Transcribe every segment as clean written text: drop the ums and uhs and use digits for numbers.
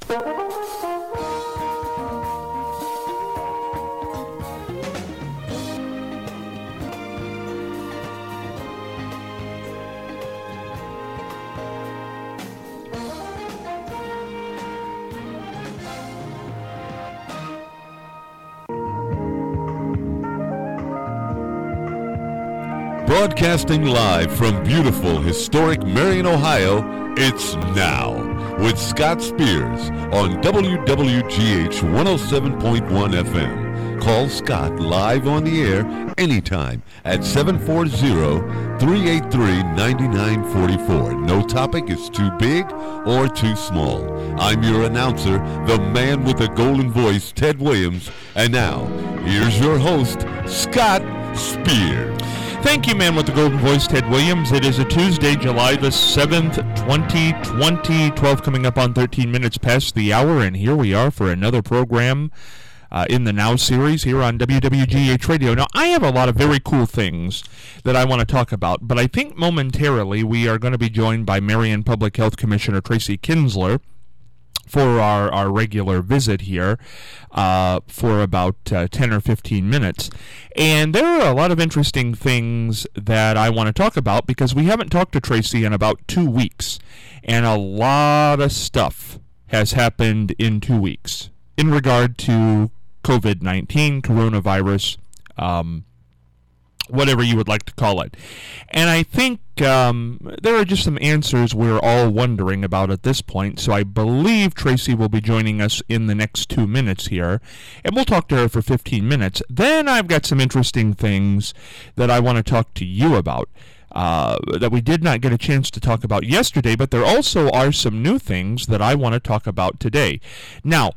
Broadcasting live from beautiful, historic Marion, Ohio, it's Now with Scott Spears on WWGH 107.1 FM. Call Scott live on the air anytime at 740-383-9944. No topic is too big or too small. I'm your announcer, the man with the golden voice, Ted Williams. And now, here's your host, Scott Spears. Thank you, man with the golden voice, Ted Williams. It is a Tuesday, July the 7th, 2020, 12 coming up on 13 minutes past the hour, and here we are for another program in the Now series here on WWGH Radio. Now, I have a lot of very cool things that I want to talk about, but I think momentarily we are going to be joined by Marion Public Health Commissioner Tracy Kinsler for our regular visit here for about 10 or 15 minutes. And there are a lot of interesting things that I want to talk about because we haven't talked to Tracy in about 2 weeks. And a lot of stuff has happened in 2 weeks in regard to COVID-19, coronavirus, whatever you would like to call it. And I think there are just some answers we're all wondering about at this point, so I believe Tracy will be joining us in the next 2 minutes here, and we'll talk to her for 15 minutes. Then I've got some interesting things that I want to talk to you about that we did not get a chance to talk about yesterday, but there also are some new things that I want to talk about today. Now,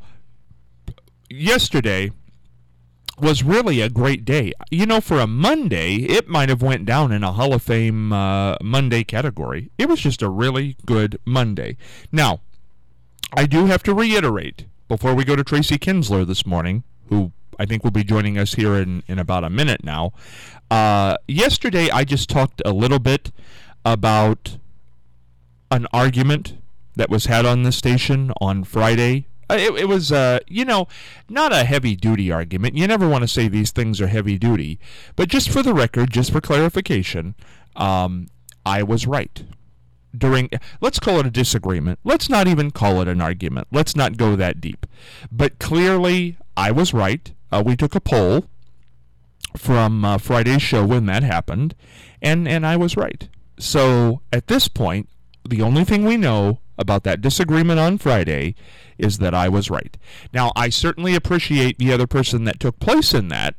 yesterday was really a great day. You know, for a Monday, it might have went down in a Hall of Fame Monday category. It was just a really good Monday. Now, I do have to reiterate, before we go to Tracy Kinsler this morning, who I think will be joining us here in about a minute now, yesterday I just talked a little bit about an argument that was had on this station on Friday. It was, not a heavy-duty argument. You never want to say these things are heavy-duty. But just for the record, just for clarification, I was right. Let's call it a disagreement. Let's not even call it an argument. Let's not go that deep. But clearly, I was right. We took a poll from Friday's show when that happened, and I was right. So, at this point, the only thing we know about that disagreement on Friday is that I was right. Now, I certainly appreciate the other person that took place in that.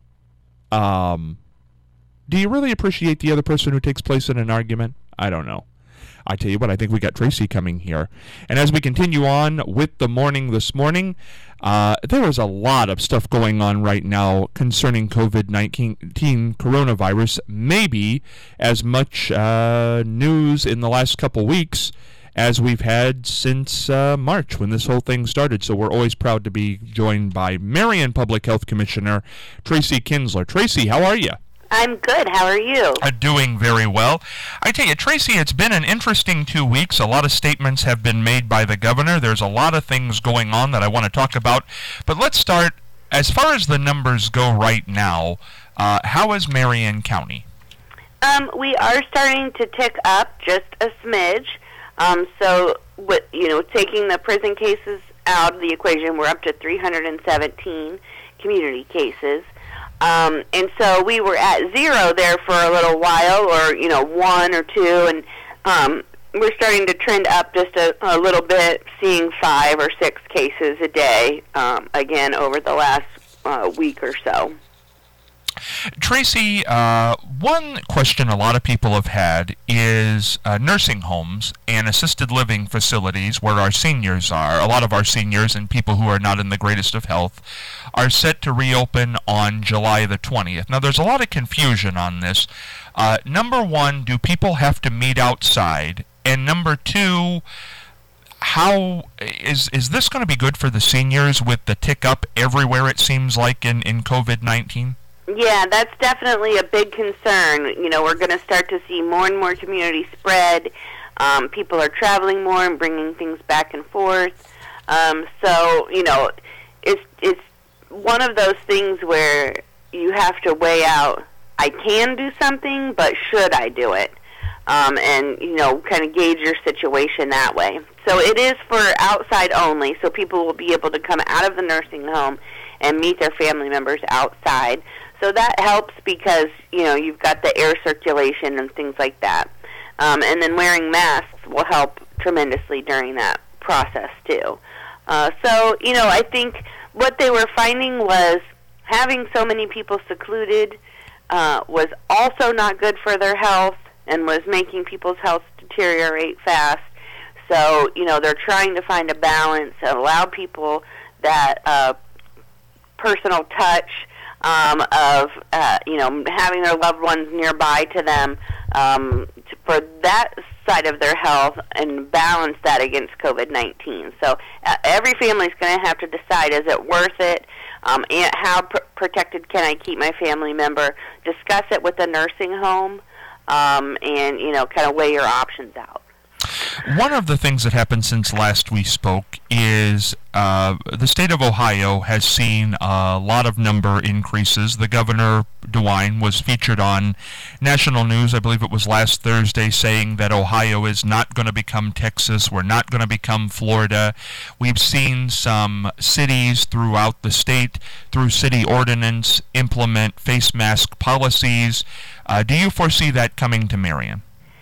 Do you really appreciate the other person who takes place in an argument? I don't know. I tell you what, I think we got Tracy coming here. And as we continue on with the morning this morning, there is a lot of stuff going on right now concerning COVID-19 coronavirus. Maybe as much news in the last couple weeks as we've had since March when this whole thing started. So we're always proud to be joined by Marion Public Health Commissioner Tracy Kinsler. Tracy, how are you? I'm good. How are you? Doing very well. I tell you, Tracy, it's been an interesting 2 weeks. A lot of statements have been made by the governor. There's a lot of things going on that I want to talk about. But let's start, as far as the numbers go right now, how is Marion County? We are starting to tick up just a smidge. So, taking the prison cases out of the equation, we're up to 317 community cases. And so we were at zero there for a little while, or, 1 or 2, and we're starting to trend up just a little bit, seeing 5 or 6 cases a day, again, over the last week or so. Tracy, one question a lot of people have had is nursing homes and assisted living facilities where our seniors are. A lot of our seniors and people who are not in the greatest of health are set to reopen on July the 20th. Now, there's a lot of confusion on this. Number one, do people have to meet outside? And number two, how is this going to be good for the seniors with the tick up everywhere, it seems like, in COVID-19? Yeah, that's definitely a big concern. We're going to start to see more and more community spread. People are traveling more and bringing things back and forth. So, it's one of those things where you have to weigh out, I can do something, but should I do it? And, kind of gauge your situation that way. So it is for outside only, so people will be able to come out of the nursing home and meet their family members outside. So that helps because, you've got the air circulation and things like that. And then wearing masks will help tremendously during that process, too. So, I think what they were finding was having so many people secluded was also not good for their health and was making people's health deteriorate fast. So, they're trying to find a balance and allow people that personal touch of, having their loved ones nearby to them for that side of their health and balance that against COVID-19. So every family's going to have to decide, is it worth it? And how protected can I keep my family member? Discuss it with the nursing home and, kind of weigh your options out. One of the things that happened since last we spoke is the state of Ohio has seen a lot of number increases. The governor, DeWine, was featured on national news, I believe it was last Thursday, saying that Ohio is not going to become Texas. We're not going to become Florida. We've seen some cities throughout the state, through city ordinance, implement face mask policies. Do you foresee that coming to Marion?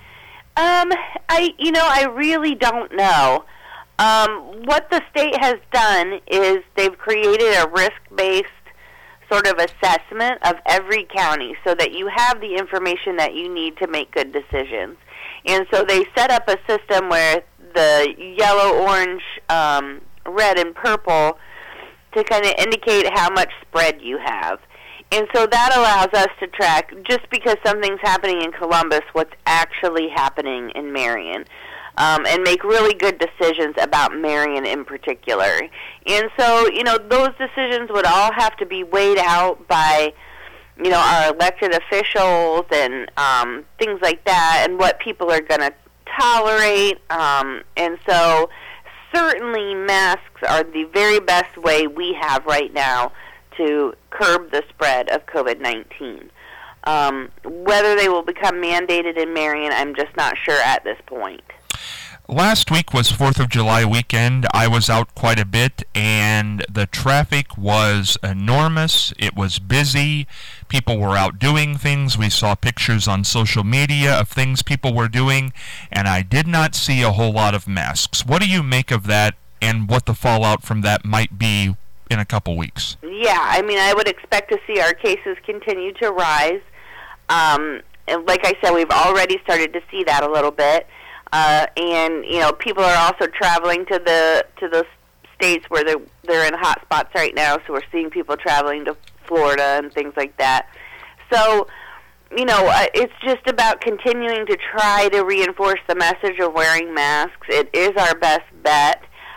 I really don't know. What the state has done is they've created a risk-based sort of assessment of every county so that you have the information that you need to make good decisions. And so they set up a system where the yellow, orange, red, and purple to kind of indicate how much spread you have. And so that allows us to track, just because something's happening in Columbus, what's actually happening in Marion, and make really good decisions about Marion in particular. And so, those decisions would all have to be weighed out by, our elected officials and things like that, and what people are going to tolerate. And so certainly masks are the very best way we have right now to curb the spread of COVID-19. Whether they will become mandated in Marion, I'm just not sure at this point. Last week was 4th of July weekend. I was out quite a bit, and the traffic was enormous. It was busy. People were out doing things. We saw pictures on social media of things people were doing, and I did not see a whole lot of masks. What do you make of that, and what the fallout from that might be in a couple weeks? Yeah, I would expect to see our cases continue to rise. And like I said, we've already started to see that a little bit. And people are also traveling to the states where they're in hot spots right now. So we're seeing people traveling to Florida and things like that. So it's just about continuing to try to reinforce the message of wearing masks. It is our best bet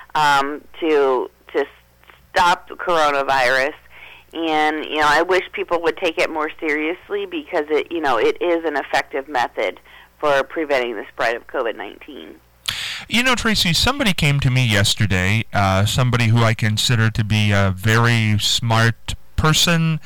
to stop the coronavirus. And I wish people would take it more seriously because it is an effective method for preventing the spread of COVID-19. Tracy, somebody came to me yesterday, somebody who I consider to be a very smart person,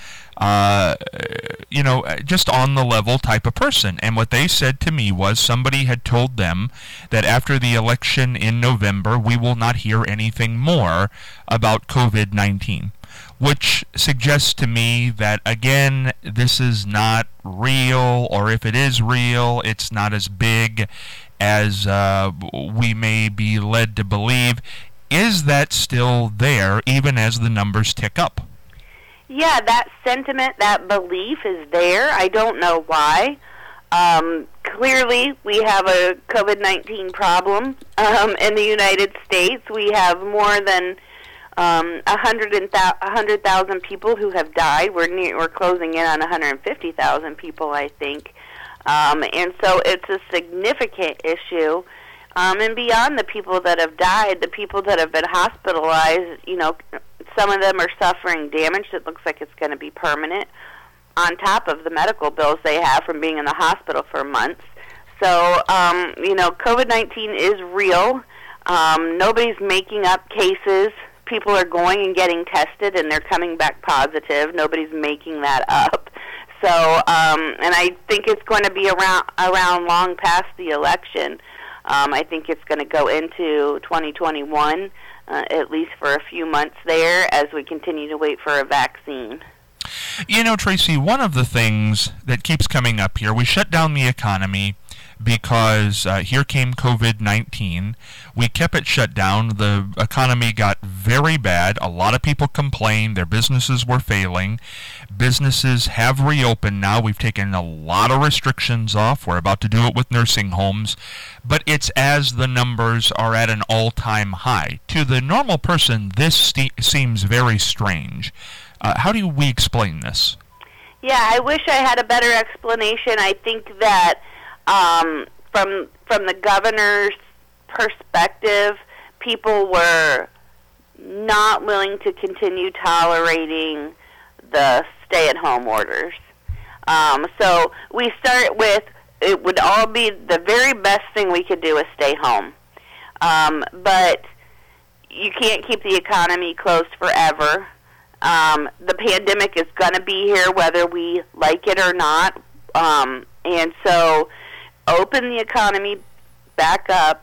just on the level type of person. And what they said to me was somebody had told them that after the election in November, we will not hear anything more about COVID-19. Which suggests to me that, again, this is not real, or if it is real, it's not as big as we may be led to believe. Is that still there, even as the numbers tick up? Yeah, that sentiment, that belief is there. I don't know why. Clearly, we have a COVID-19 problem in the United States. We have more than 100,000 people who have died. We're closing in on 150,000 people, I think. And so it's a significant issue. And beyond the people that have died, the people that have been hospitalized, some of them are suffering damage that looks like it's going to be permanent, on top of the medical bills they have from being in the hospital for months. So, COVID-19 is real. Nobody's making up cases. People are going and getting tested, and they're coming back positive. Nobody's making that up. So, and I think it's going to be around long past the election. I think it's going to go into 2021, at least for a few months there, as we continue to wait for a vaccine. You know, Tracy, one of the things that keeps coming up here, we shut down the economy because here came COVID-19. We kept it shut down. The economy got very bad. A lot of people complained. Their businesses were failing. Businesses have reopened now. We've taken a lot of restrictions off. We're about to do it with nursing homes. But it's as the numbers are at an all-time high. To the normal person, this seems very strange. How do we explain this? Yeah, I wish I had a better explanation. I think that from the governor's perspective, people were not willing to continue tolerating the stay-at-home orders. So we start with, it would all be the very best thing we could do is stay home. But you can't keep the economy closed forever. The pandemic is going to be here whether we like it or not. And so open the economy back up,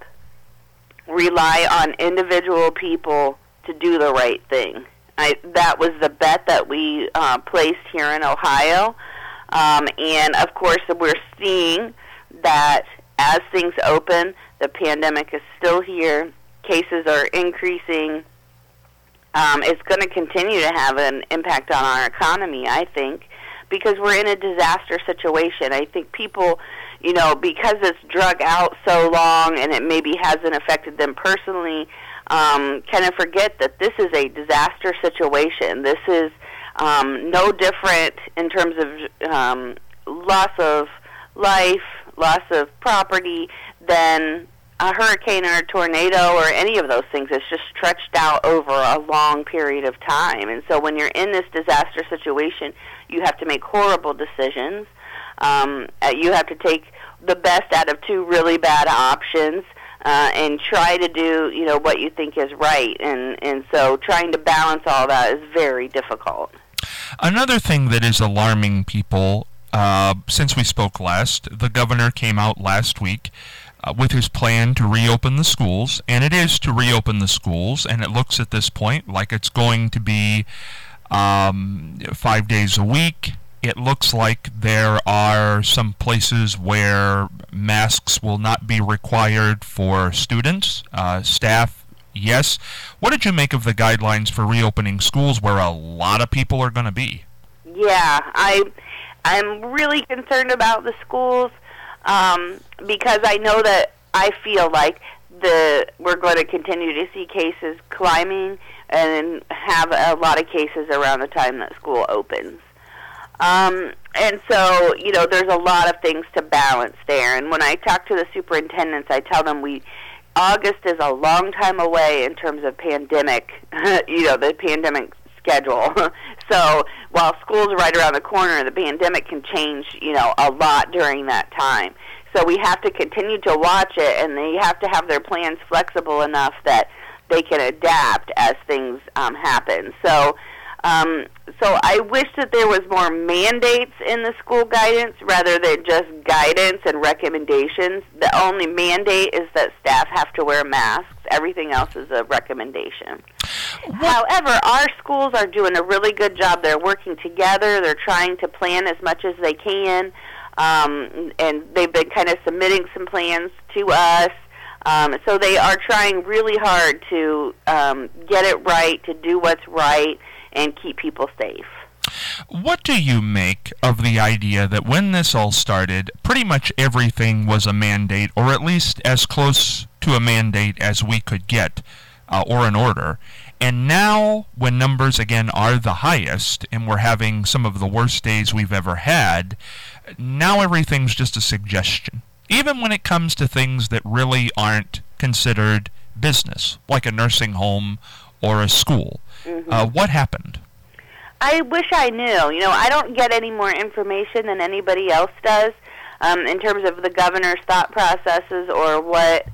rely on individual people to do the right thing. That was the bet that we placed here in Ohio. And, of course, we're seeing that as things open, the pandemic is still here. Cases are increasing. It's going to continue to have an impact on our economy, I think, because we're in a disaster situation. I think people, you know, because it's drug out so long and it maybe hasn't affected them personally, kind of forget that this is a disaster situation. This is no different in terms of loss of life, loss of property than a hurricane or a tornado or any of those things. It's just stretched out over a long period of time. And so when you're in this disaster situation, you have to make horrible decisions. You have to take the best out of two really bad options and try to do, you know, what you think is right. And so trying to balance all that is very difficult. Another thing that is alarming people, since we spoke last, the governor came out last week with his plan to reopen the schools, and it is to reopen the schools, and it looks at this point like it's going to be 5 days a week. It looks like there are some places where masks will not be required for students, staff. Yes. What did you make of the guidelines for reopening schools where a lot of people are going to be? Yeah, I'm really concerned about the schools because I know that I feel like we're going to continue to see cases climbing and have a lot of cases around the time that school opens. And so, you know, there's a lot of things to balance there. And when I talk to the superintendents, I tell them August is a long time away in terms of pandemic, you know, the pandemic schedule. So while school's right around the corner, the pandemic can change, you know, a lot during that time. So we have to continue to watch it, and they have to have their plans flexible enough that they can adapt as things happen. So I wish that there was more mandates in the school guidance rather than just guidance and recommendations. The only mandate is that staff have to wear masks. Everything else is a recommendation. However, our schools are doing a really good job. They're working together. They're trying to plan as much as they can, and they've been kind of submitting some plans to us. So they are trying really hard to get it right, to do what's right, and keep people safe. What do you make of the idea that when this all started, pretty much everything was a mandate, or at least as close to a mandate as we could get, or an order, and now when numbers again are the highest, and we're having some of the worst days we've ever had, now everything's just a suggestion, even when it comes to things that really aren't considered business, like a nursing home or a school. Mm-hmm. What happened? I wish I knew. You know, I don't get any more information than anybody else does in terms of the governor's thought processes or what,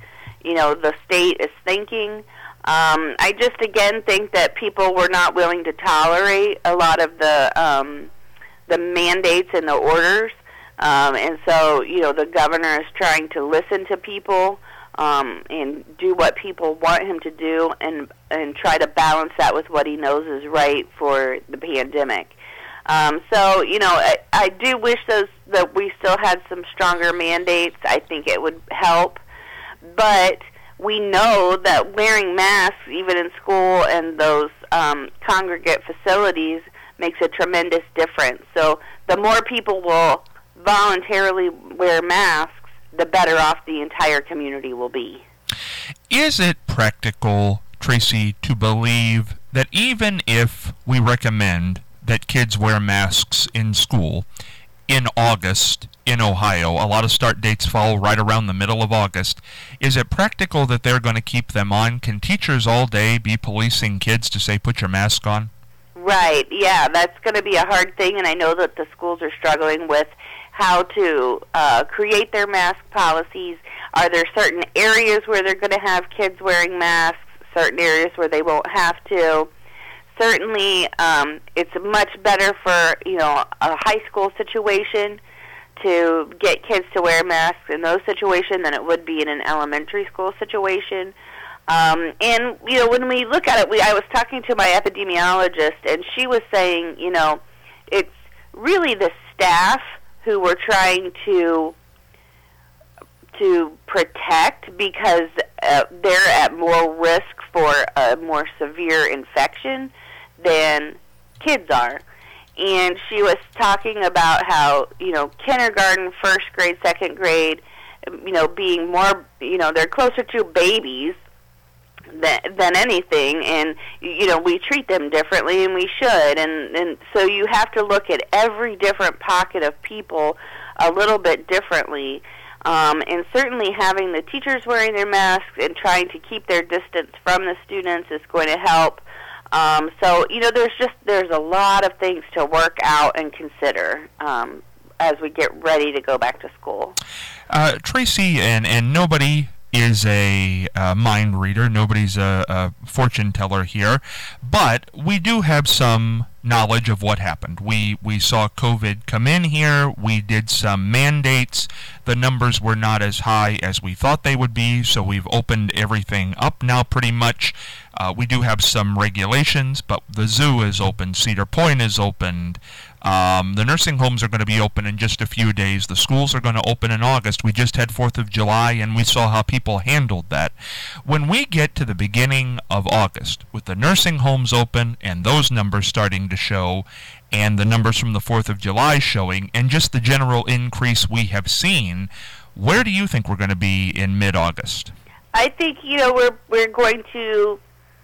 the state is thinking. I just, again, think that people were not willing to tolerate a lot of the mandates and the orders. And so, the governor is trying to listen to people and do what people want him to do and try to balance that with what he knows is right for the pandemic. So, I do wish that we still had some stronger mandates. I think it would help. But we know that wearing masks, even in school and those congregate facilities, makes a tremendous difference. So the more people will voluntarily wear masks, the better off the entire community will be. Is it practical, Tracy, to believe that even if we recommend that kids wear masks in school in August in Ohio, a lot of start dates fall right around the middle of August, is it practical that they're going to keep them on? Can teachers all day be policing kids to say, put your mask on? Right, yeah, that's going to be a hard thing, and I know that the schools are struggling with how to create their mask policies. Are there certain areas where they're going to have kids wearing masks, certain areas where they won't have to? Certainly, it's much better for, a high school situation to get kids to wear masks in those situations than it would be in an elementary school situation. And, when we look at it, I was talking to my epidemiologist, and she was saying, it's really the staff who we're trying to protect because they're at more risk for a more severe infection than kids are. And she was talking about how, kindergarten, first grade, second grade, being more, they're closer to babies than anything, and we treat them differently, and we should, and so you have to look at every different pocket of people a little bit differently, and certainly having the teachers wearing their masks and trying to keep their distance from the students is going to help. So there's a lot of things to work out and consider as we get ready to go back to school. Tracy, and nobody is a mind reader. Nobody's a fortune teller here. But we do have some knowledge of what happened. We saw COVID come in here. We did some mandates. The numbers were not as high as we thought they would be, so we've opened everything up now pretty much. We do have some regulations, but the zoo is open. Cedar Point is opened. The nursing homes are going to be open in just a few days. The schools are going to open in August. We just had 4th of July, and we saw how people handled that. When we get to the beginning of August, with the nursing homes open and those numbers starting to show, and the numbers from the 4th of July showing, and just the general increase we have seen, where do you think we're going to be in mid-August? I think, we're going to...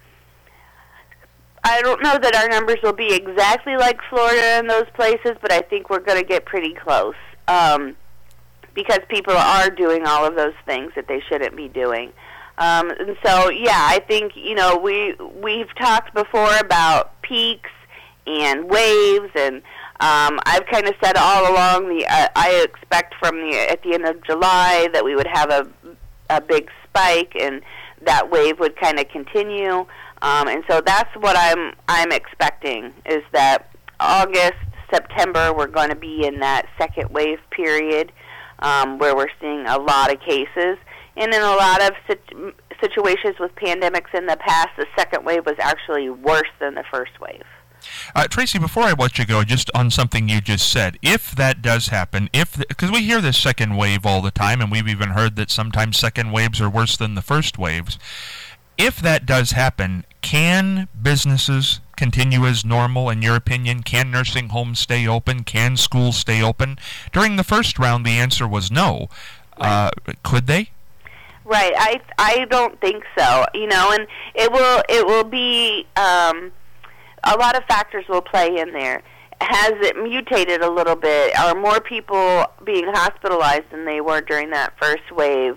I don't know that our numbers will be exactly like Florida and those places, but I think we're going to get pretty close because people are doing all of those things that they shouldn't be doing. And so, I think, we've talked before about peaks and waves, and I've kind of said all along I expect at the end of July that we would have a big spike, and that wave would kind of continue. And so that's what I'm expecting, is that August, September, we're going to be in that second wave period where we're seeing a lot of cases. And in a lot of situations with pandemics in the past, the second wave was actually worse than the first wave. Tracy, before I let you go, just on something you just said, if that does happen, because we hear this second wave all the time, and we've even heard that sometimes second waves are worse than the first waves. If that does happen, can businesses continue as normal, in your opinion? Can nursing homes stay open? Can schools stay open? During the first round, the answer was no. Right. Could they? Right. I don't think so. And it will be a lot of factors will play in there. Has it mutated a little bit? Are more people being hospitalized than they were during that first wave?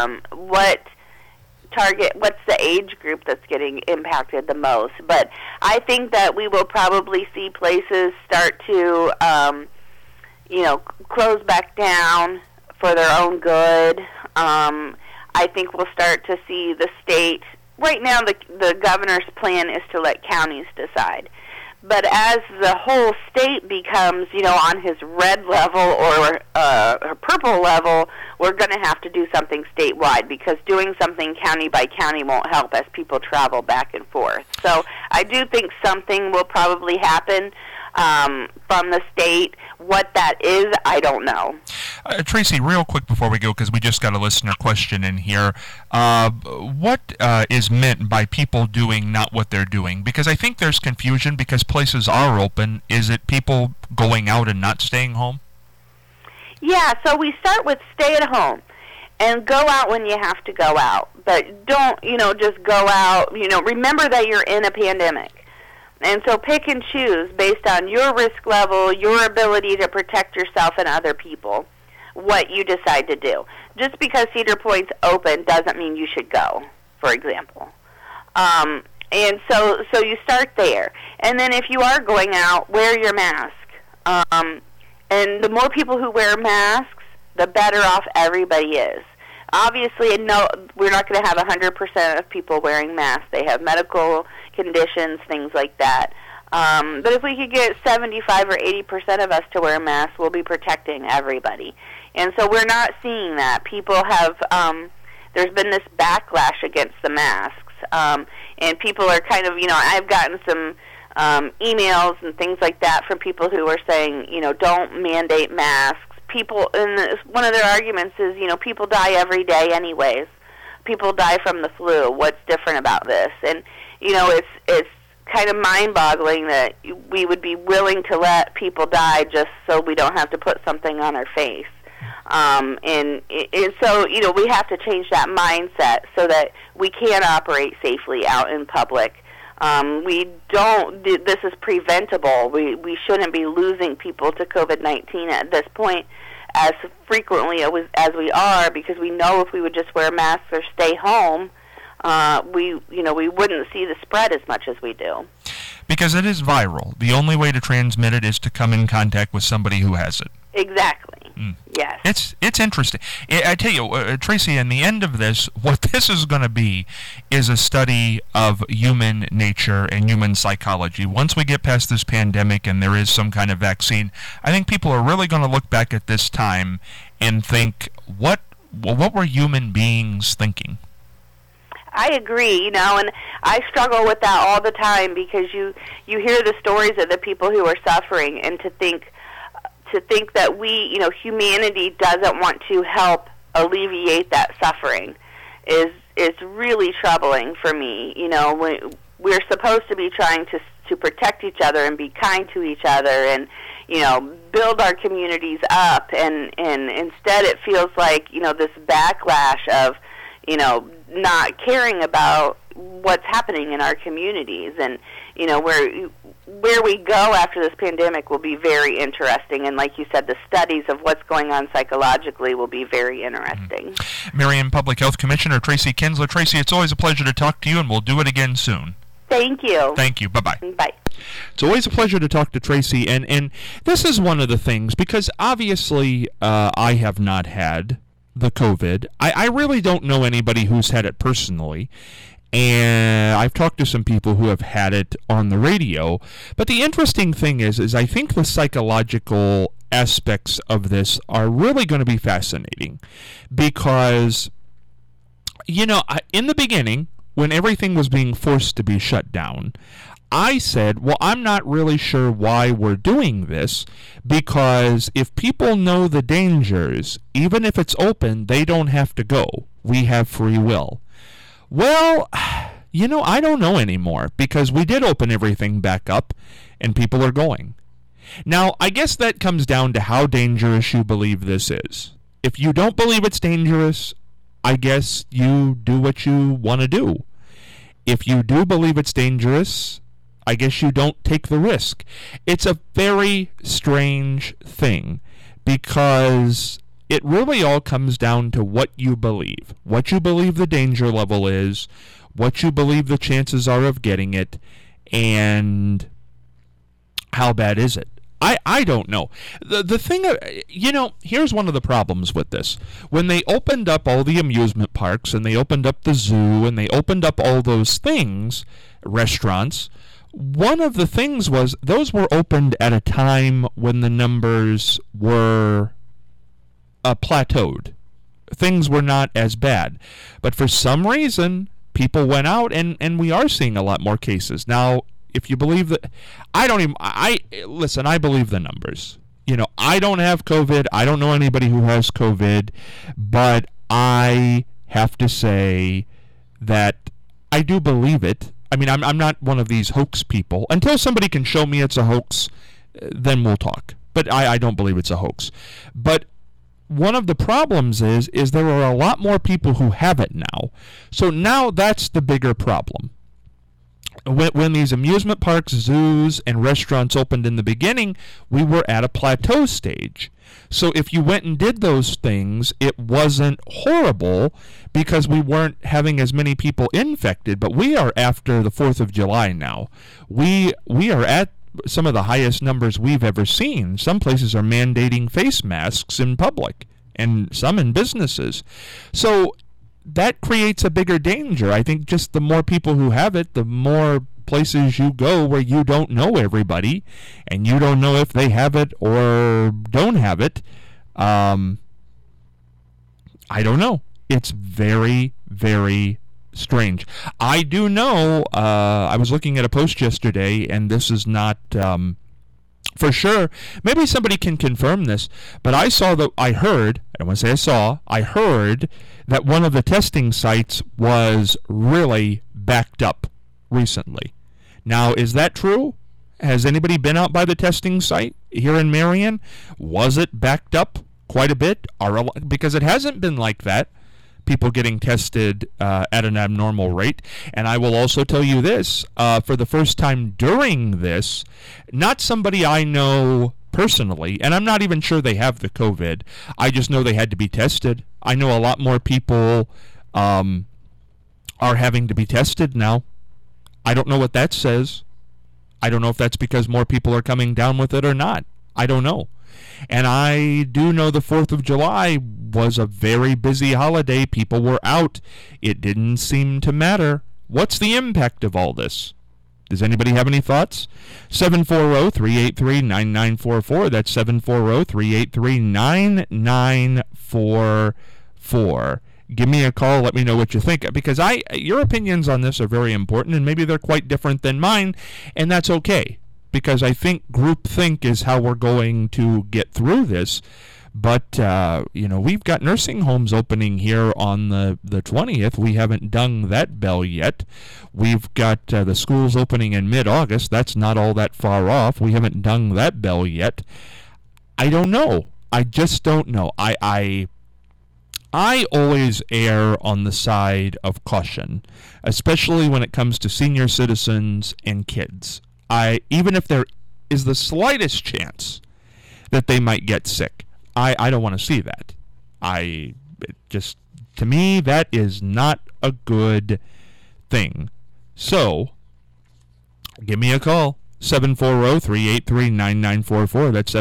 What's the age group that's getting impacted the most? But I think that we will probably see places start to, close back down for their own good. I think we'll start to see the state. Right now, the governor's plan is to let counties decide. But as the whole state becomes, on his red level or purple level, we're going to have to do something statewide, because doing something county by county won't help as people travel back and forth. So I do think something will probably happen from the state. What that is, I don't know. Tracy, real quick before we go, because we just got a listener question in here. What is meant by people doing not what they're doing? Because I think there's confusion because places are open. Is it people going out and not staying home? Yeah, so we start with stay at home and go out when you have to go out. But don't, just go out. Remember that you're in a pandemic. And so pick and choose based on your risk level, your ability to protect yourself and other people, what you decide to do. Just because Cedar Point's open doesn't mean you should go, for example. And so you start there. And then if you are going out, wear your mask. And the more people who wear masks, the better off everybody is. Obviously, no, we're not going to have 100% of people wearing masks. They have medical conditions, things like that. But if we could get 75 or 80% of us to wear masks, we'll be protecting everybody. And so we're not seeing that. People have, there's been this backlash against the masks. And people are kind of, I've gotten some emails and things like that from people who are saying, don't mandate masks. People, and one of their arguments is, people die every day anyways. People die from the flu. What's different about this? And, it's kind of mind-boggling that we would be willing to let people die just so we don't have to put something on our face. And so, we have to change that mindset so that we can operate safely out in public. This is preventable. We shouldn't be losing people to COVID-19 at this point as frequently as we are, because we know if we would just wear masks or stay home, we wouldn't see the spread as much as we do. Because it is viral. The only way to transmit it is to come in contact with somebody who has it. Exactly. Yes. It's interesting. I tell you, Tracy, in the end of this, what this is going to be is a study of human nature and human psychology. Once we get past this pandemic and there is some kind of vaccine, I think people are really going to look back at this time and think, what were human beings thinking? I agree, and I struggle with that all the time, because you hear the stories of the people who are suffering, and to think that we, humanity doesn't want to help alleviate that suffering is really troubling for me. We're supposed to be trying to protect each other and be kind to each other and, build our communities up, and instead it feels like, this backlash of, not caring about what's happening in our communities. And, where we go after this pandemic will be very interesting. And like you said, the studies of what's going on psychologically will be very interesting. Marion Public Health Commissioner Tracy Kinsler. Tracy, it's always a pleasure to talk to you, and we'll do it again soon. Thank you. Thank you. Bye-bye. Bye. It's always a pleasure to talk to Tracy, and this is one of the things, because obviously I have not had the COVID. I really don't know anybody who's had it personally, and I've talked to some people who have had it on the radio. But the interesting thing is I think the psychological aspects of this are really going to be fascinating, because, in the beginning, when everything was being forced to be shut down, I said, well, I'm not really sure why we're doing this, because if people know the dangers, even if it's open, they don't have to go. We have free will. Well, I don't know anymore, because we did open everything back up, and people are going. Now, I guess that comes down to how dangerous you believe this is. If you don't believe it's dangerous, I guess you do what you want to do. If you do believe it's dangerous, I guess you don't take the risk. It's a very strange thing, because it really all comes down to what you believe. What you believe the danger level is, what you believe the chances are of getting it, and how bad is it. I don't know. The thing, here's one of the problems with this. When they opened up all the amusement parks and they opened up the zoo and they opened up all those things, restaurants, one of the things was those were opened at a time when the numbers were plateaued. Things were not as bad. But for some reason, people went out and we are seeing a lot more cases. Now, if you believe that, I believe the numbers. I don't have COVID. I don't know anybody who has COVID, but I have to say that I do believe it. I mean, I'm not one of these hoax people. Until somebody can show me it's a hoax, then we'll talk. But I don't believe it's a hoax. But one of the problems is there are a lot more people who have it now. So now that's the bigger problem. When these amusement parks, zoos, and restaurants opened in the beginning, we were at a plateau stage. So if you went and did those things, it wasn't horrible because we weren't having as many people infected. But we are after the 4th of July now. We are at some of the highest numbers we've ever seen. Some places are mandating face masks in public and some in businesses. So that creates a bigger danger. I think just the more people who have it, the more places you go where you don't know everybody and you don't know if they have it or don't have it. I don't know. It's very, very strange. I do know, I was looking at a post yesterday, and this is not for sure. Maybe somebody can confirm this, but I heard that one of the testing sites was really backed up recently. Now, is that true? Has anybody been out by the testing site here in Marion? Was it backed up quite a bit? Because it hasn't been like that. People getting tested at an abnormal rate. And I will also tell you this, for the first time during this, not somebody I know personally, and I'm not even sure they have the COVID, I just know they had to be tested. I know a lot more people are having to be tested now. I don't know what that says. I don't know if that's because more people are coming down with it or not. I don't know. And I do know the 4th of July was a very busy holiday. People were out. It didn't seem to matter. What's the impact of all this? Does anybody have any thoughts? 740-383-9944. That's 740-383-9944. Give me a call. Let me know what you think. Because your opinions on this are very important, and maybe they're quite different than mine, and that's okay. Because I think groupthink is how we're going to get through this. But, we've got nursing homes opening here on the 20th. We haven't dung that bell yet. We've got the schools opening in mid-August. That's not all that far off. We haven't dung that bell yet. I don't know. I just don't know. I always err on the side of caution, especially when it comes to senior citizens and kids. Even if there is the slightest chance that they might get sick, I don't want to see that. To me, that is not a good thing. So, give me a call. 740-383-9944. That's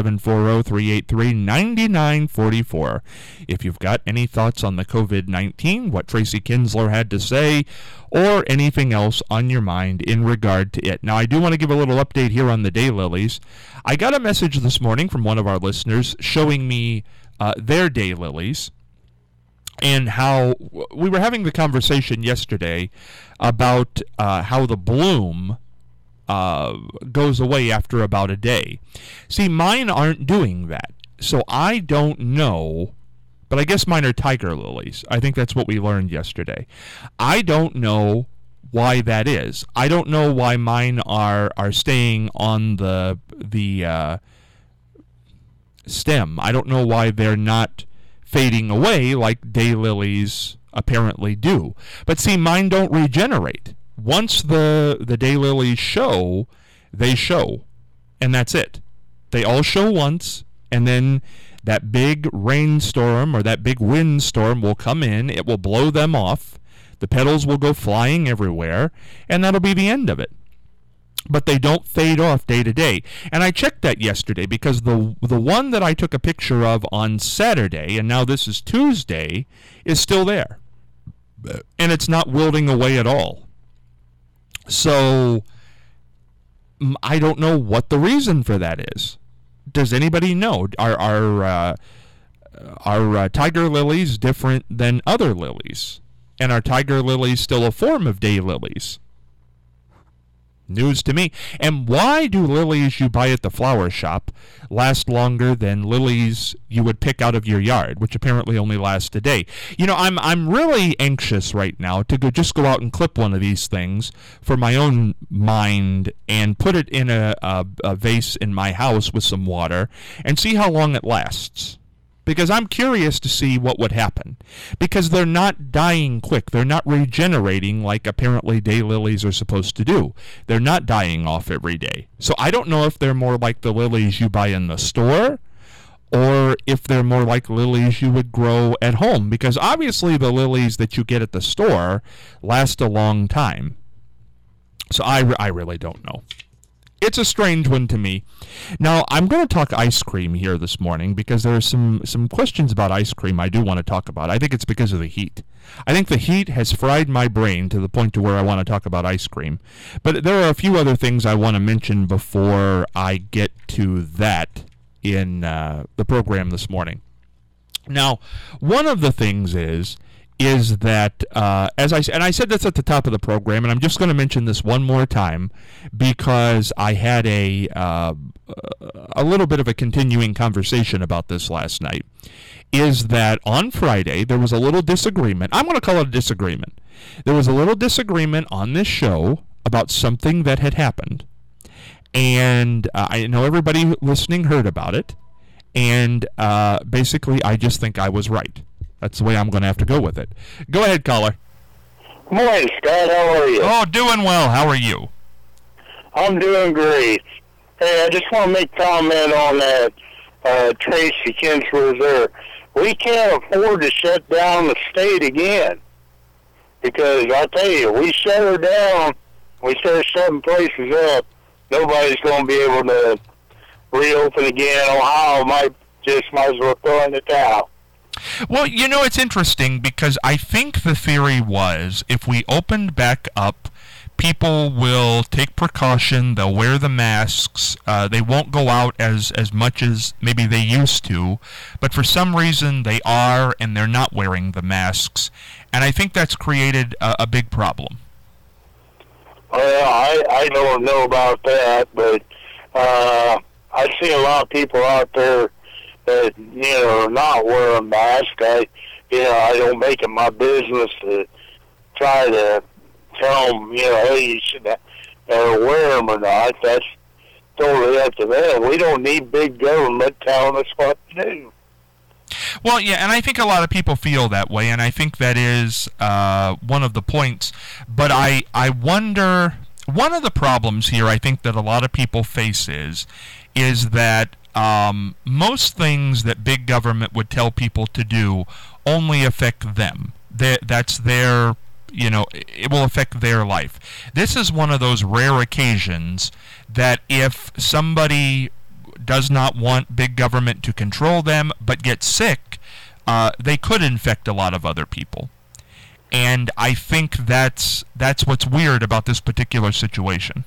740-383-9944. If you've got any thoughts on the COVID-19, what Tracy Kinsler had to say, or anything else on your mind in regard to it. Now, I do want to give a little update here on the daylilies. I got a message this morning from one of our listeners showing me their daylilies and how we were having the conversation yesterday about how the bloom goes away after about a day. See, mine aren't doing that, so I don't know, but I guess mine are tiger lilies. I think that's what we learned yesterday. I don't know why that is. I don't know why mine are staying on the stem. I don't know why they're not fading away like daylilies apparently do. But see, mine don't regenerate. Once the daylilies show, they show, and that's it. They all show once, and then that big rainstorm or that big windstorm will come in. It will blow them off. The petals will go flying everywhere, and that'll be the end of it. but they don't fade off day to day. And I checked that yesterday because the one that I took a picture of on Saturday, and now this is Tuesday, is still there. And it's not wilting away at all. So I don't know what the reason for that is. Does anybody know? Are tiger lilies different than other lilies? And are tiger lilies still a form of daylilies? News to me. And why do lilies you buy at the flower shop last longer than lilies you would pick out of your yard, which apparently only last a day? You know, I'm really anxious right now to just go out and clip one of these things for my own mind and put it in a vase in my house with some water and see how long it lasts. Because I'm curious to see what would happen. Because they're not dying quick. They're not regenerating like apparently daylilies are supposed to do. They're not dying off every day. So I don't know if they're more like the lilies you buy in the store or if they're more like lilies you would grow at home. Because obviously the lilies that you get at the store last a long time. So I really don't know. It's a strange one to me. Now, I'm going to talk ice cream here this morning because there are some questions about ice cream I do want to talk about. I think it's because of the heat. I think the heat has fried my brain to the point to where I want to talk about ice cream. But there are a few other things I want to mention before I get to that in the program this morning. Now, one of the things is that, as I said this at the top of the program, and I'm just going to mention this one more time because I had a little bit of a continuing conversation about this last night, is that on Friday there was a little disagreement. I'm going to call it a disagreement. There was a little disagreement on this show about something that had happened, and I know everybody listening heard about it, and basically I just think I was right. That's the way I'm going to have to go with it. Go ahead, caller. Good morning, Scott. How are you? Oh, doing well. How are you? I'm doing great. Hey, I just want to make comment on that Tracy Kinsler there. We can't afford to shut down the state again. Because I tell you, we shut her down, we start shutting places up, nobody's going to be able to reopen again. Ohio might as well throw in the towel. Well, you know, it's interesting because I think the theory was if we opened back up, people will take precaution, they'll wear the masks, they won't go out as much as maybe they used to, but for some reason they are and they're not wearing the masks, and I think that's created a big problem. Well, I don't know about that, but I see a lot of people out there that, not wearing masks. I don't make it my business to try to tell them, hey, you should wear them or not. That's totally up to them. We don't need big government telling us what to do. Well, yeah, and I think a lot of people feel that way, and I think that is one of the points. But I wonder, one of the problems here I think that a lot of people face is that most things that big government would tell people to do only affect them. That's their, it will affect their life. This is one of those rare occasions that if somebody does not want big government to control them but get sick, they could infect a lot of other people. And I think that's what's weird about this particular situation.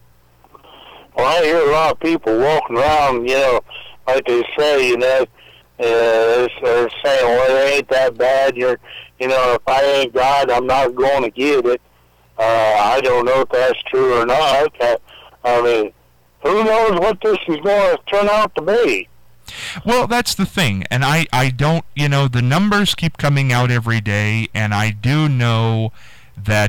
Well, I hear a lot of people walking around, like they say, they're saying, well, it ain't that bad. If I ain't God, I'm not going to get it. I don't know if that's true or not. I mean, who knows what this is going to turn out to be? Well, that's the thing, and I don't, the numbers keep coming out every day, and I do know that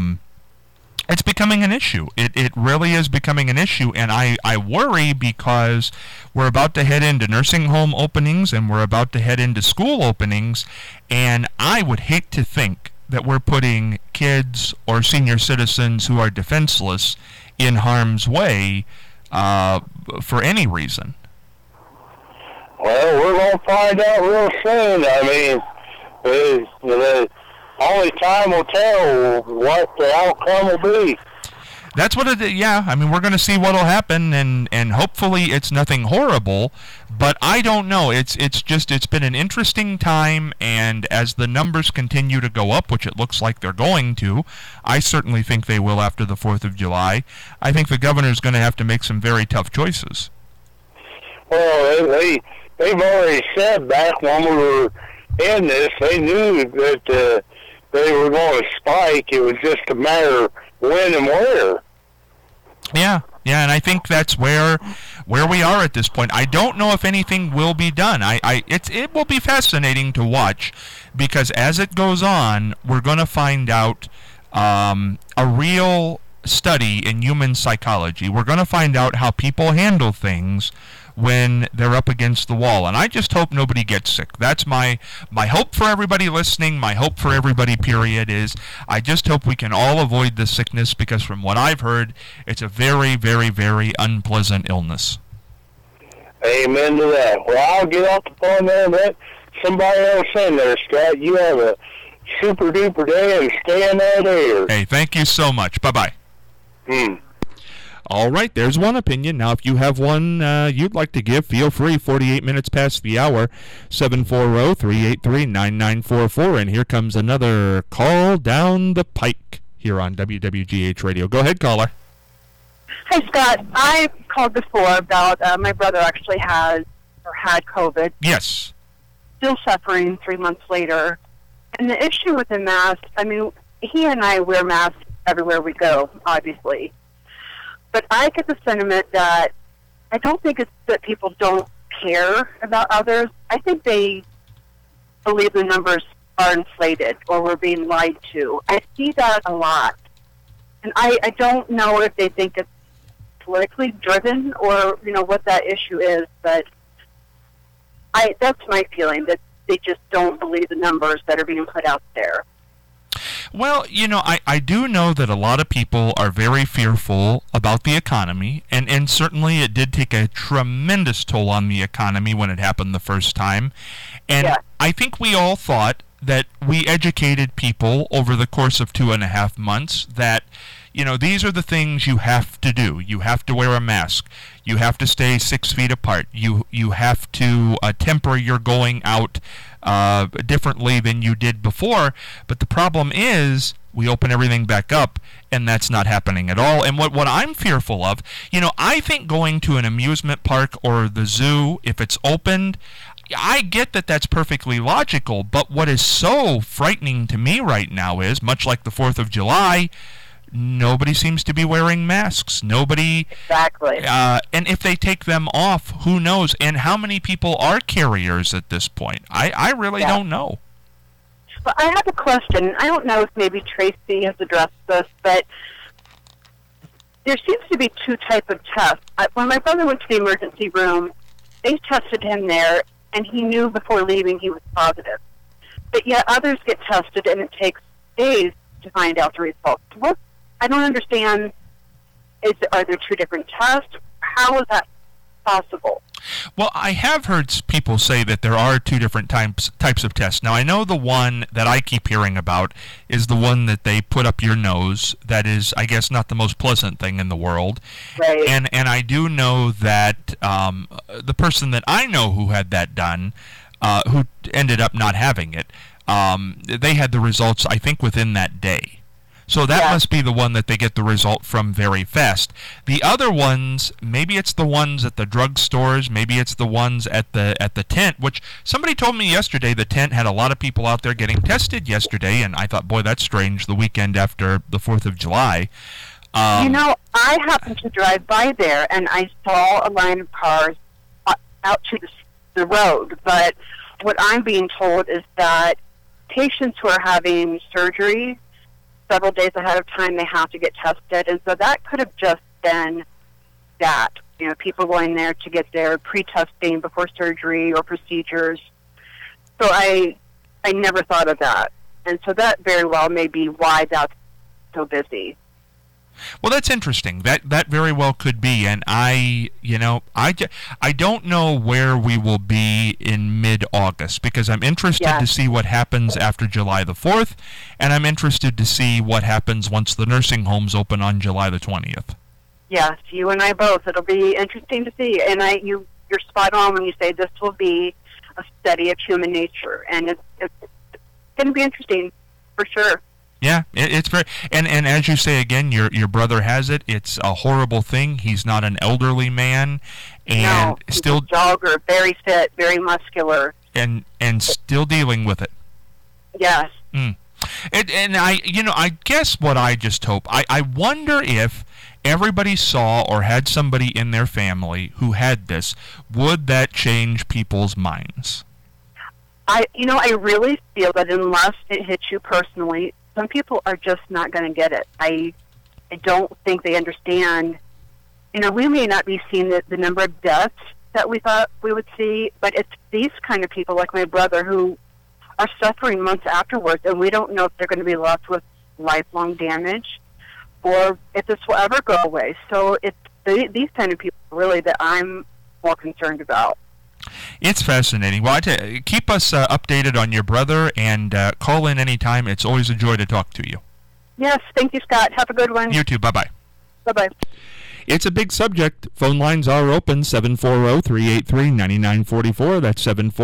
it's becoming an issue. It really is becoming an issue, and I worry because we're about to head into nursing home openings, and we're about to head into school openings, and I would hate to think that we're putting kids or senior citizens who are defenseless in harm's way for any reason. Well, we're going to find out real soon. I mean, the only time will tell what the outcome will be. That's what it. Yeah, I mean, we're going to see what'll happen, and hopefully it's nothing horrible. But I don't know. It's been an interesting time, and as the numbers continue to go up, which it looks like they're going to, I certainly think they will after the 4th of July. I think the governor's going to have to make some very tough choices. Well, they've already said back when we were in this, they knew that they were going to spike. It was just a matter of when and where. Yeah, and I think that's where we are at this point. I don't know if anything will be done. It will be fascinating to watch, because as it goes on, we're going to find out a real study in human psychology. We're going to find out how people handle things when they're up against the wall, and I just hope nobody gets sick. That's my hope for everybody listening, my hope for everybody, period, is I just hope we can all avoid this sickness, because from what I've heard, it's a very, very, very unpleasant illness. Amen to that. Well, I'll get off the phone there and let somebody else in there, Scott. You have a super-duper day and stay in that air. Hey, thank you so much. Bye-bye. All right, there's one opinion. Now, if you have one you'd like to give, feel free. 48 minutes past the hour, 740-383-9944. And here comes another call down the pike here on WWGH Radio. Go ahead, caller. Hi, Scott. I called before about my brother actually had COVID. Yes. Still suffering 3 months later. And the issue with the mask, I mean, he and I wear masks everywhere we go, obviously. But I get the sentiment that I don't think it's that people don't care about others. I think they believe the numbers are inflated or we're being lied to. I see that a lot. And I don't know if they think it's politically driven or, what that issue is, but that's my feeling, that they just don't believe the numbers that are being put out there. Well, I do know that a lot of people are very fearful about the economy, and certainly it did take a tremendous toll on the economy when it happened the first time. And yeah. I think we all thought that we educated people over the course of 2.5 months that, these are the things you have to do. You have to wear a mask. You have to stay 6 feet apart. You have to temper your going out differently than you did before. But the problem is we open everything back up, and that's not happening at all. And what I'm fearful of, I think going to an amusement park or the zoo, if it's opened, I get that that's perfectly logical. But what is so frightening to me right now is, much like the 4th of July, nobody seems to be wearing masks. Nobody. Exactly. And if they take them off, who knows? And how many people are carriers at this point? I really don't know. Well, I have a question. I don't know if maybe Tracy has addressed this, but there seems to be 2 types of tests. When my brother went to the emergency room, they tested him there, and he knew before leaving he was positive. But yet others get tested, and it takes days to find out the results. I don't understand. Are there 2 different tests? How is that possible? Well, I have heard people say that there are 2 different types of tests. Now, I know the one that I keep hearing about is the one that they put up your nose. That is, I guess, not the most pleasant thing in the world. Right. And I do know that the person that I know who had that done, who ended up not having it, they had the results, I think, within that day. So that must be the one that they get the result from very fast. The other ones, maybe it's the ones at the drugstores, maybe it's the ones at the tent, which somebody told me yesterday the tent had a lot of people out there getting tested yesterday, and I thought, boy, that's strange, the weekend after the 4th of July. I happened to drive by there, and I saw a line of cars out to the road, but what I'm being told is that patients who are having surgery several days ahead of time, they have to get tested. And so that could have just been that, people going there to get their pre-testing before surgery or procedures. So I never thought of that. And so that very well may be why that's so busy. Well, that's interesting. That very well could be, and I don't know where we will be in mid-August, because I'm interested to see what happens after July the 4th, and I'm interested to see what happens once the nursing homes open on July the 20th. Yes, you and I both. It'll be interesting to see, and you're spot on when you say this will be a study of human nature, and it's going to be interesting for sure. Yeah, it's very, and as you say again, your brother has it. It's a horrible thing. He's not an elderly man, and he's still a jogger, very fit, very muscular, and still dealing with it. Yes. And I guess what I just hope, I wonder if everybody saw or had somebody in their family who had this, would that change people's minds? I really feel that unless it hits you personally, some people are just not going to get it. I don't think they understand. We may not be seeing the number of deaths that we thought we would see, but it's these kind of people, like my brother, who are suffering months afterwards, and we don't know if they're going to be left with lifelong damage or if this will ever go away. So it's these kind of people really that I'm more concerned about. It's fascinating. Well, keep us updated on your brother, and call in anytime. It's always a joy to talk to you. Yes, thank you, Scott. Have a good one. You too. Bye-bye. Bye-bye. It's a big subject. Phone lines are open, 740-383-9944. That's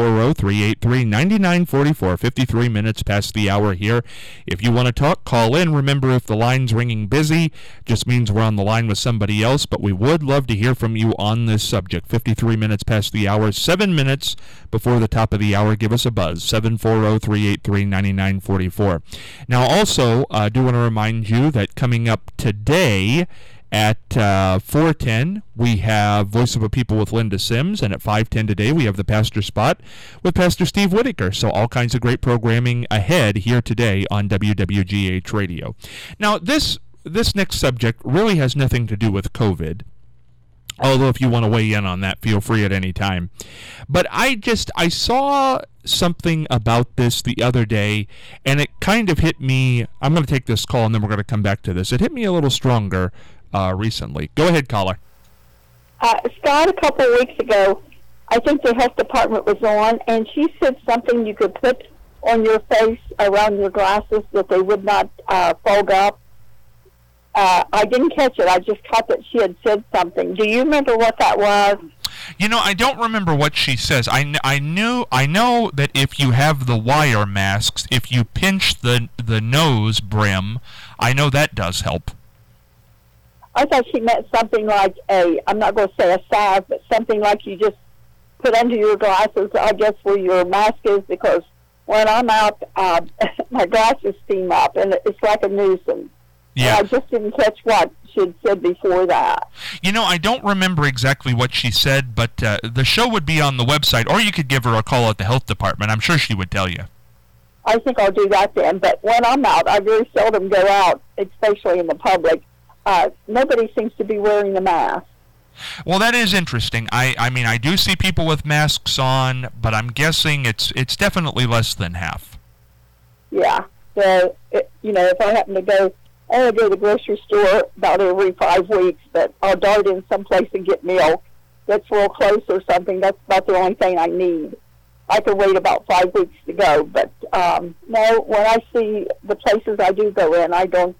740-383-9944. 53 minutes past the hour here. If you want to talk, call in. Remember, if the line's ringing busy, just means we're on the line with somebody else, but we would love to hear from you on this subject. 53 minutes past the hour, 7 minutes before the top of the hour. Give us a buzz, 740-383-9944. Now, also, I do want to remind you that coming up today, at 4:10, we have Voice of a People with Linda Sims, and at 5:10 today, we have the Pastor Spot with Pastor Steve Whitaker. So all kinds of great programming ahead here today on WWGH Radio. Now, this next subject really has nothing to do with COVID, although if you want to weigh in on that, feel free at any time. But I saw something about this the other day, and it kind of hit me. I'm going to take this call, and then we're going to come back to this. It hit me a little stronger recently. Go ahead, caller. Scott, a couple of weeks ago, I think the health department was on, and she said something you could put on your face around your glasses that they would not fog up. I didn't catch it. I just caught that she had said something. Do you remember what that was? I don't remember what she says. I know that if you have the wire masks, if you pinch the nose brim, I know that does help. I thought she meant something like I'm not going to say a salve, but something like you just put under your glasses, I guess, where your mask is, because when I'm out, my glasses steam up, and it's like a nuisance. Yeah. And I just didn't catch what she had said before that. I don't remember exactly what she said, but the show would be on the website, or you could give her a call at the health department. I'm sure she would tell you. I think I'll do that then. But when I'm out, I very seldom go out, especially in the public. Nobody seems to be wearing the mask. Well, that is interesting. I mean, I do see people with masks on, but I'm guessing it's definitely less than half. Yeah. So, if I happen to go, I only go to the grocery store about every 5 weeks, but I'll dart in someplace and get milk that's real close or something. That's about the only thing I need. I could wait about 5 weeks to go, but no, when I see the places I do go in, I don't,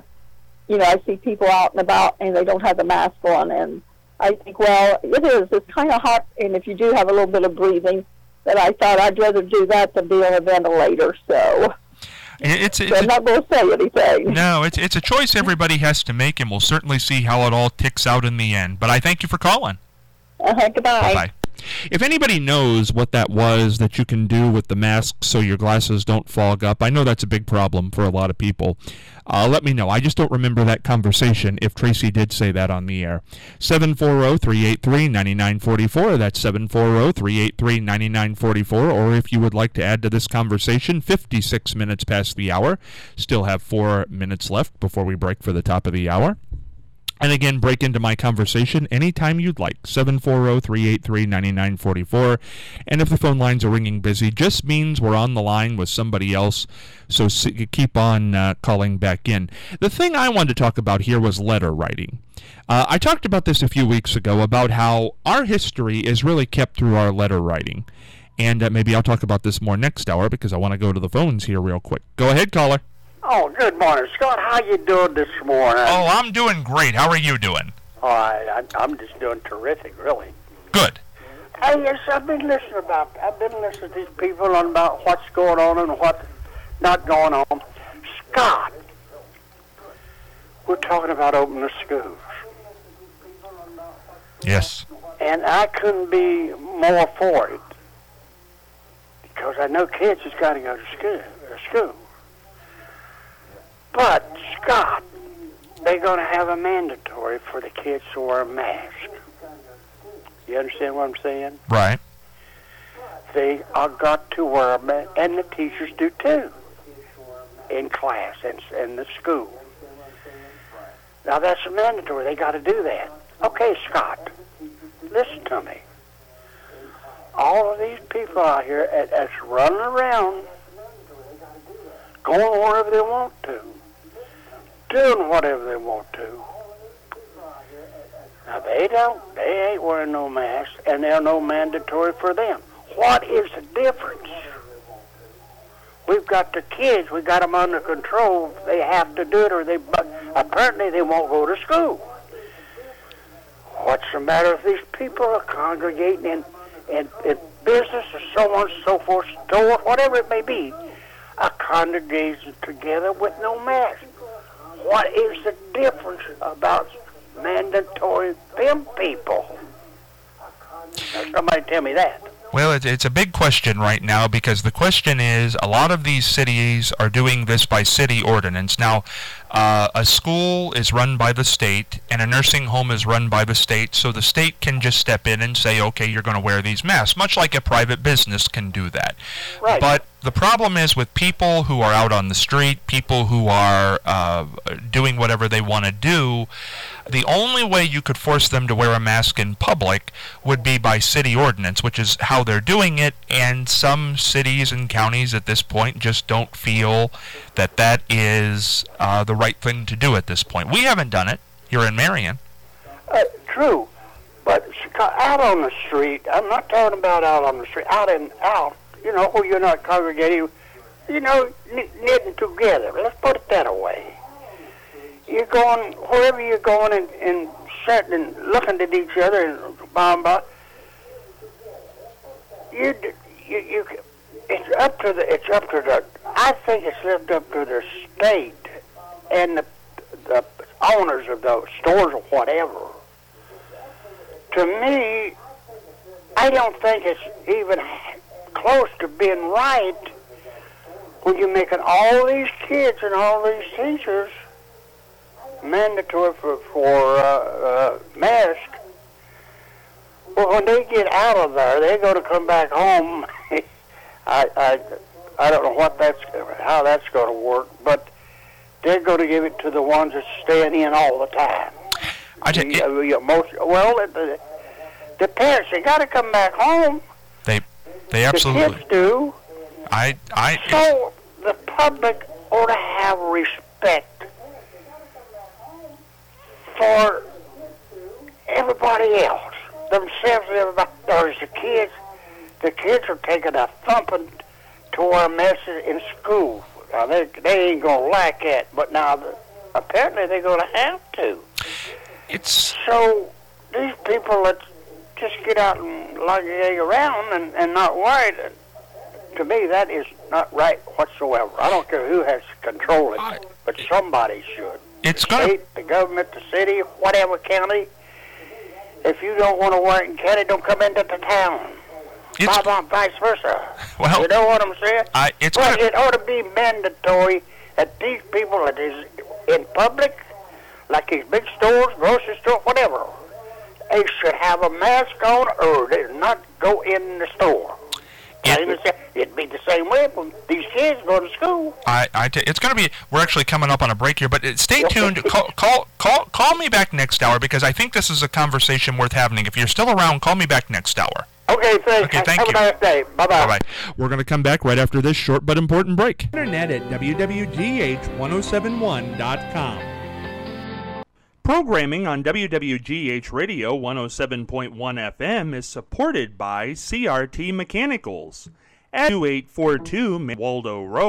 I see people out and about and they don't have the mask on, and I think, well, it's kind of hot, and if you do have a little bit of breathing, that I thought I'd rather do that than be on a ventilator, so I'm not going to say anything. No, it's a choice everybody has to make, and we'll certainly see how it all ticks out in the end. But I thank you for calling. Goodbye. Bye-bye. If anybody knows what that was that you can do with the mask so your glasses don't fog up, I know that's a big problem for a lot of people. Let me know. I just don't remember that conversation if Tracy did say that on the air. 740-383-9944. That's 740-383-9944. Or if you would like to add to this conversation, 56 minutes past the hour. Still have 4 minutes left before we break for the top of the hour. And again, break into my conversation anytime you'd like, 740-383-9944. And if the phone lines are ringing busy, just means we're on the line with somebody else, so keep on calling back in. The thing I wanted to talk about here was letter writing. I talked about this a few weeks ago, about how our history is really kept through our letter writing. And maybe I'll talk about this more next hour, because I want to go to the phones here real quick. Go ahead, caller. Oh, good morning, Scott. How you doing this morning? Oh, I'm doing great. How are you doing? All right, I'm just doing terrific, really. Good. Hey, yes, I've been listening to these people on about what's going on and what's not going on. Scott, we're talking about opening the schools. Yes. And I couldn't be more for it, because I know kids has got to go to school. But, Scott, they're going to have a mandatory for the kids to wear a mask. You understand what I'm saying? Right. They are got to wear a mask, and the teachers do too, in class and in the school. Now, that's mandatory. They got to do that. Okay, Scott, listen to me. All of these people out here that's running around, going wherever they want to, doing whatever they want to. Now, they ain't wearing no masks, and they're no mandatory for them. What is the difference? We've got the kids, we got them under control. They have to do it, or apparently they won't go to school. What's the matter if these people are congregating in business or so on and so forth, store, whatever it may be, are congregating together with no mask? What is the difference about mandatory them people? Now, somebody tell me that. Well, it's a big question right now, because the question is, a lot of these cities are doing this by city ordinance. Now, a school is run by the state, and a nursing home is run by the state, so the state can just step in and say, okay, you're going to wear these masks, much like a private business can do that. Right. But the problem is with people who are out on the street, people who are doing whatever they want to do, the only way you could force them to wear a mask in public would be by city ordinance, which is how they're doing it, and some cities and counties at this point just don't feel that that is the right thing to do at this point. We haven't done it here in Marion. True, but out on the street, I'm not talking about out on the street, out, you know, where you're not congregating, you know, knitting together. Let's put it that way. You're going, wherever you're going and sitting and looking at each other and it's up to the, I think it's left up to the state and the owners of those stores or whatever. To me, I don't think it's even close to being right when you're making all these kids and all these teachers mandatory for mask. Well, when they get out of there, they're going to come back home. I don't know how that's going to work, but they're going to give it to the ones that's staying in all the time. The parents, they got to come back home. They absolutely. The kids do. So the public ought to have respect for everybody else, themselves and everybody. There's the kids. The kids are taking a thumping to wear masks in school. Now, they ain't going to like it, but now apparently they're going to have to. So these people that just get out and lollygag around and not worried, to me, that is not right whatsoever. I don't care who has to control it, but somebody should. It's the state, the government, the city, whatever county. If you don't want to wear it in county, don't come into the town. Vice versa. Well, you know what I'm saying? It ought to be mandatory that these people that is in public, like these big stores, grocery store, whatever, they should have a mask on or they not go in the store. it'd be the same way for these kids going to school. It's going to be. We're actually coming up on a break here, but stay tuned. Call me back next hour, because I think this is a conversation worth having. If you're still around, call me back next hour. Okay, thanks. Okay, thank you. Have a nice day. Bye-bye. Bye-bye. We're going to come back right after this short but important break. Internet at wwgh1071.com. Programming on WWGH Radio 107.1 FM is supported by CRT Mechanicals at 2842 Waldo Road.